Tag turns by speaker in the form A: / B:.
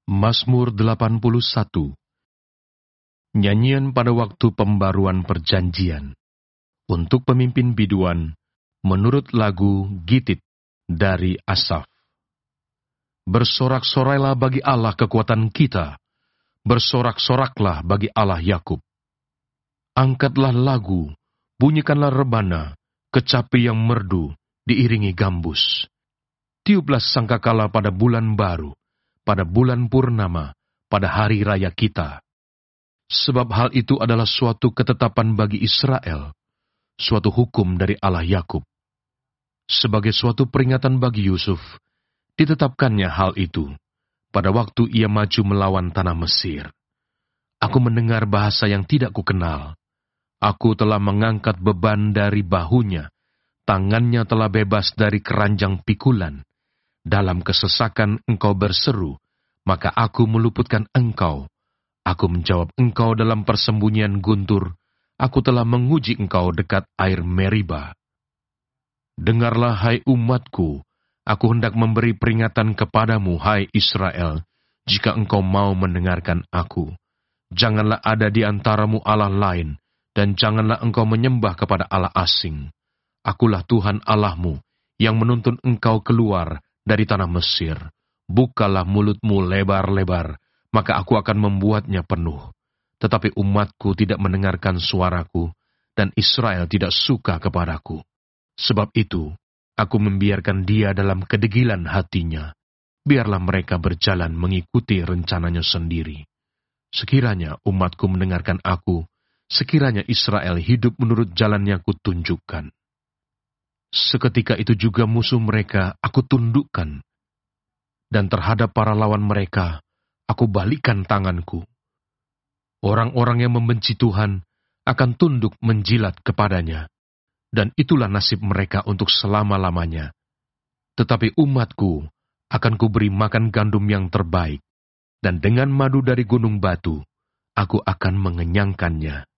A: Mazmur 81. Nyanyian pada waktu pembaruan perjanjian. Untuk pemimpin biduan, menurut lagu Gitit dari Asaf. Bersorak-sorailah bagi Allah kekuatan kita, bersorak-soraklah bagi Allah Yakub. Angkatlah lagu, bunyikanlah rebana, kecapi yang merdu, diiringi gambus. Tiuplah sangkakala pada bulan baru, pada bulan purnama, pada hari raya kita. Sebab hal itu adalah suatu ketetapan bagi Israel, suatu hukum dari Allah Yakub. Sebagai suatu peringatan bagi Yusuf, ditetapkannya hal itu, pada waktu ia maju melawan tanah Mesir. Aku mendengar bahasa yang tidak kukenal. Aku telah mengangkat beban dari bahunya, tangannya telah bebas dari keranjang pikulan. Dalam kesesakan engkau berseru, maka aku meluputkan engkau. Aku menjawab engkau dalam persembunyian guntur, aku telah menguji engkau dekat air Meriba. Dengarlah, hai umatku, aku hendak memberi peringatan kepadamu, hai Israel, jika engkau mau mendengarkan aku. Janganlah ada di antaramu Allah lain, dan janganlah engkau menyembah kepada Allah asing. Akulah Tuhan Allahmu, yang menuntun engkau keluar dari tanah Mesir. Bukalah mulutmu lebar-lebar, maka aku akan membuatnya penuh. Tetapi umatku tidak mendengarkan suaraku, dan Israel tidak suka kepadaku. Sebab itu, aku membiarkan dia dalam kedegilan hatinya. Biarlah mereka berjalan mengikuti rencananya sendiri. Sekiranya umatku mendengarkan aku, sekiranya Israel hidup menurut jalan yang kutunjukkan. Seketika itu juga musuh mereka aku tundukkan, dan terhadap para lawan mereka aku balikkan tanganku. Orang-orang yang membenci Tuhan akan tunduk menjilat kepadanya, dan itulah nasib mereka untuk selama-lamanya. Tetapi umatku akan kuberi makan gandum yang terbaik, dan dengan madu dari gunung batu aku akan mengenyangkannya.